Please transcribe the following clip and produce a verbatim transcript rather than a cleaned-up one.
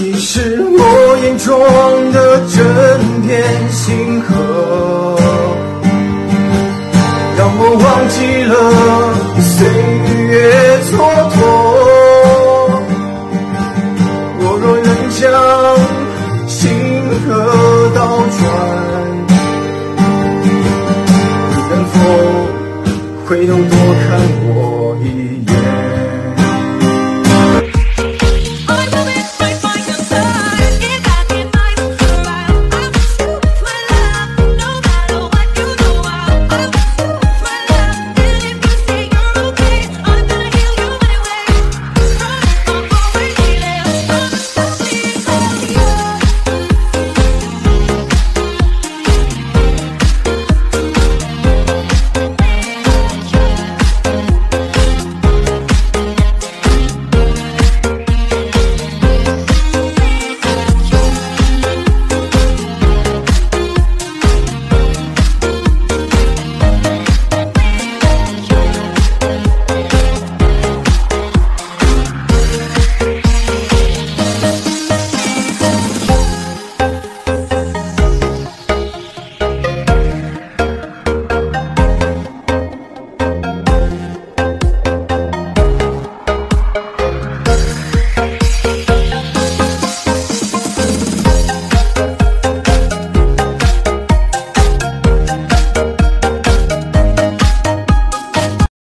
你是我眼中的整片星河，让我忘记了岁月蹉跎。我若能将星河倒转，你能否回头多看我？